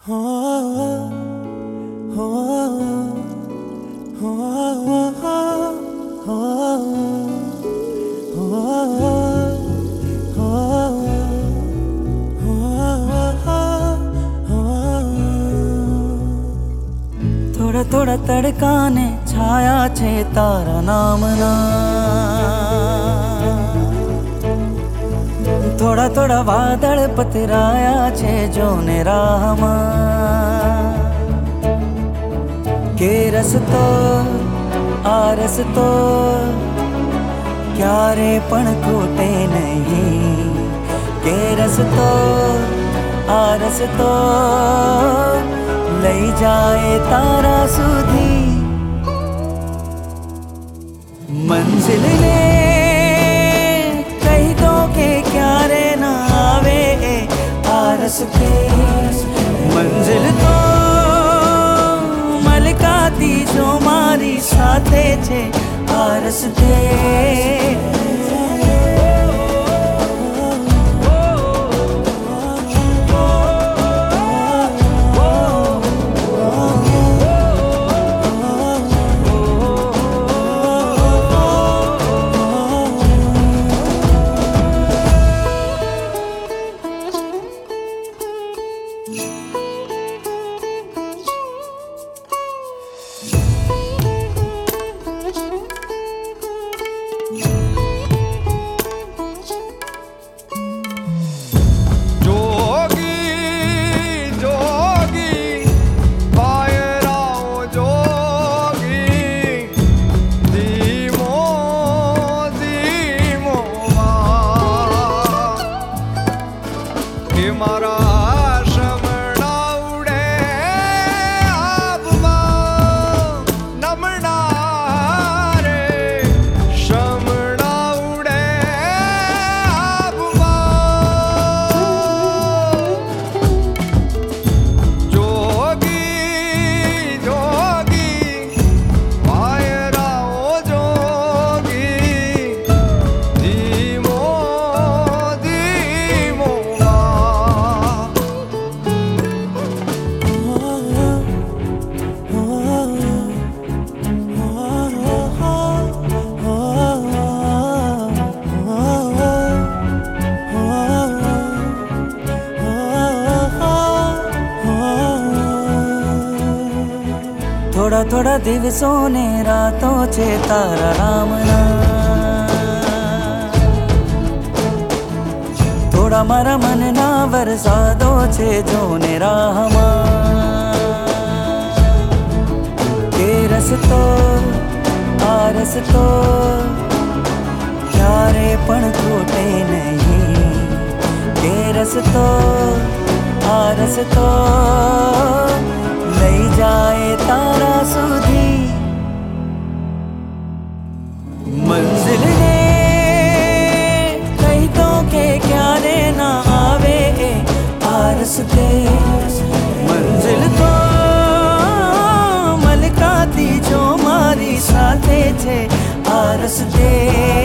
हो हो हो हो थोड़ा थोड़ा तड़काने छाया छे तारा नामना थोड़ा थोड़ा वादळ पतराया छे जोने राहमा के रस्तो आ रस्तो क्यारे पण खूटे नहीं के रस्तो आ रस्तो लई जाए तारा सुधी मंजिल ने कही दो के क्यारे ना आवे आरस के मंजिल तो मलकाती जो मारी साथे छे आरस दे थोड़ा थोड़ा दिवसों ने रातों छे तारा रामना थोड़ा मारा मन ना वरसादो छे जोने राहमा के रस्तो आ रस्तो क्यारे पण खूटे नहीं के रस्तो आ रस्तो लई जाए तारा सुधी मंजिल ने कही तो के क्यारे ना आवे आरस दे मंजिल तो मलकाती जो मारी साथे छे आरस दे।